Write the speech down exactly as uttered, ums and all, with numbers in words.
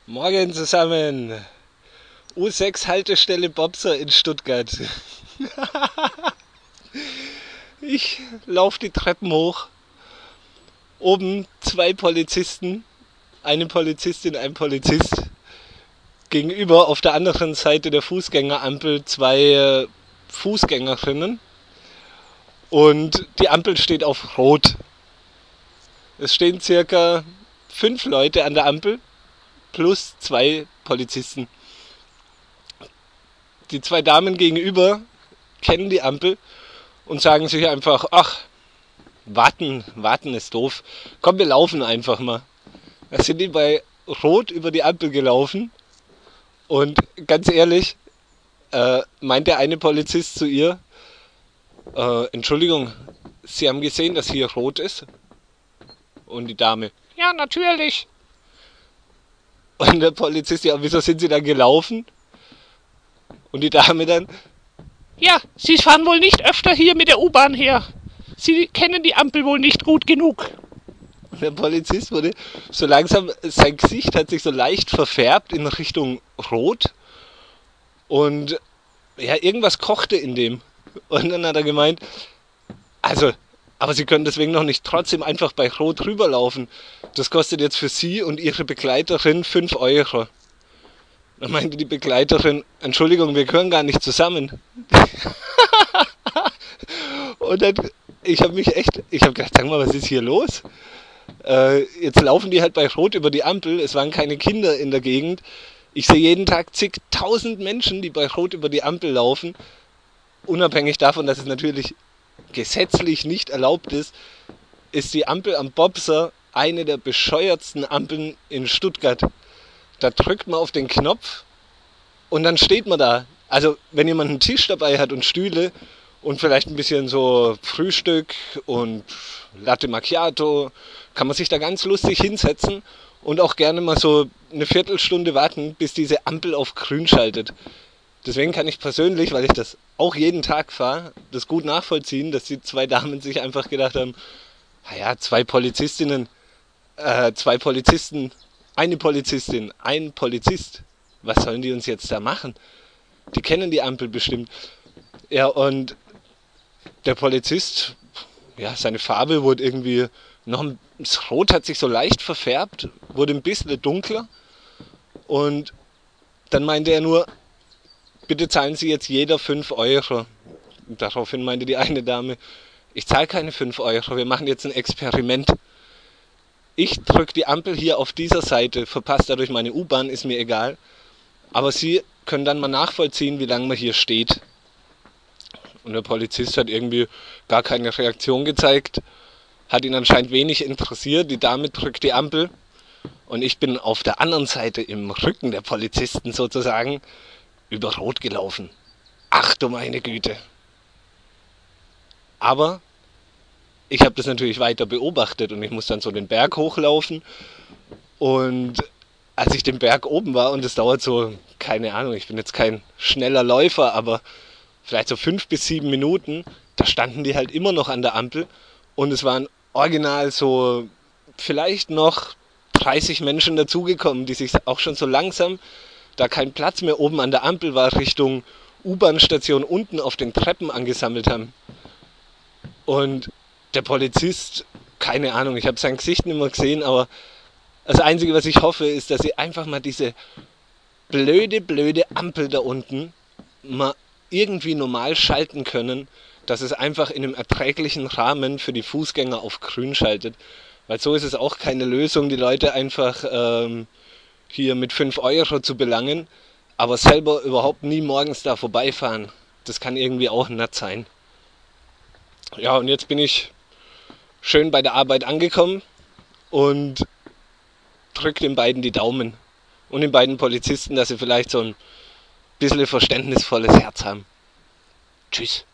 Morgen zusammen. U sechs Haltestelle Bobser in Stuttgart. Ich laufe die Treppen hoch. Oben zwei Polizisten, eine Polizistin, ein Polizist. Gegenüber auf der anderen Seite der Fußgängerampel zwei äh, Fußgängerinnen. Und die Ampel steht auf Rot. Es stehen circa fünf Leute an der Ampel plus zwei Polizisten. Die zwei Damen gegenüber kennen die Ampel und sagen sich einfach, ach, warten, warten ist doof. Komm, wir laufen einfach mal. Da sind die bei Rot über die Ampel gelaufen und ganz ehrlich, äh, meint der eine Polizist zu ihr, äh, Entschuldigung, Sie haben gesehen, dass hier rot ist? Und die Dame, ja, natürlich. Und der Polizist, ja, wieso sind Sie dann gelaufen? Und die Dame dann, ja, Sie fahren wohl nicht öfter hier mit der U-Bahn her. Sie kennen die Ampel wohl nicht gut genug. Und der Polizist wurde so langsam, sein Gesicht hat sich so leicht verfärbt in Richtung Rot. Und ja, irgendwas kochte in dem. Und dann hat er gemeint, also, aber Sie können deswegen noch nicht trotzdem einfach bei Rot rüberlaufen. Das kostet jetzt für Sie und Ihre Begleiterin fünf Euro. Dann meinte die Begleiterin, Entschuldigung, wir gehören gar nicht zusammen. Und dann, ich habe mich echt, ich habe gedacht, sag mal, was ist hier los? Äh, jetzt laufen die halt bei Rot über die Ampel, es waren keine Kinder in der Gegend. Ich sehe jeden Tag zigtausend Menschen, die bei Rot über die Ampel laufen. Unabhängig davon, dass es natürlich gesetzlich nicht erlaubt ist, ist die Ampel am Bobser eine der bescheuertsten Ampeln in Stuttgart. Da drückt man auf den Knopf und dann steht man da. Also wenn jemand einen Tisch dabei hat und Stühle und vielleicht ein bisschen so Frühstück und Latte Macchiato, kann man sich da ganz lustig hinsetzen und auch gerne mal so eine Viertelstunde warten, bis diese Ampel auf grün schaltet. Deswegen kann ich persönlich, weil ich das auch jeden Tag fahre, das gut nachvollziehen, dass die zwei Damen sich einfach gedacht haben, naja, zwei Polizistinnen, äh, zwei Polizisten, eine Polizistin, ein Polizist, was sollen die uns jetzt da machen? Die kennen die Ampel bestimmt. Ja, und der Polizist, ja, seine Farbe wurde irgendwie noch, das Rot hat sich so leicht verfärbt, wurde ein bisschen dunkler und dann meinte er nur, bitte zahlen Sie jetzt jeder fünf Euro. Und daraufhin meinte die eine Dame, ich zahle keine fünf Euro, wir machen jetzt ein Experiment. Ich drücke die Ampel hier auf dieser Seite, verpasse dadurch meine U-Bahn, ist mir egal. Aber Sie können dann mal nachvollziehen, wie lange man hier steht. Und der Polizist hat irgendwie gar keine Reaktion gezeigt, hat ihn anscheinend wenig interessiert. Die Dame drückt die Ampel und ich bin auf der anderen Seite im Rücken der Polizisten sozusagen über Rot gelaufen. Ach du meine Güte. Aber ich habe das natürlich weiter beobachtet und ich muss dann so den Berg hochlaufen. Und als ich den Berg oben war, und es dauert so, keine Ahnung, ich bin jetzt kein schneller Läufer, aber vielleicht so fünf bis sieben Minuten, da standen die halt immer noch an der Ampel und es waren original so vielleicht noch dreißig Menschen dazugekommen, die sich auch schon so langsam, da kein Platz mehr oben an der Ampel war, Richtung U-Bahn-Station unten auf den Treppen angesammelt haben. Und der Polizist, keine Ahnung, ich habe sein Gesicht nicht mehr gesehen, aber das Einzige, was ich hoffe, ist, dass sie einfach mal diese blöde, blöde Ampel da unten mal irgendwie normal schalten können, dass es einfach in einem erträglichen Rahmen für die Fußgänger auf grün schaltet. Weil so ist es auch keine Lösung, die Leute einfach ähm, hier mit fünf Euro zu belangen, aber selber überhaupt nie morgens da vorbeifahren. Das kann irgendwie auch nett sein. Ja, und jetzt bin ich schön bei der Arbeit angekommen und drücke den beiden die Daumen. Und den beiden Polizisten, dass sie vielleicht so ein bisschen verständnisvolles Herz haben. Tschüss.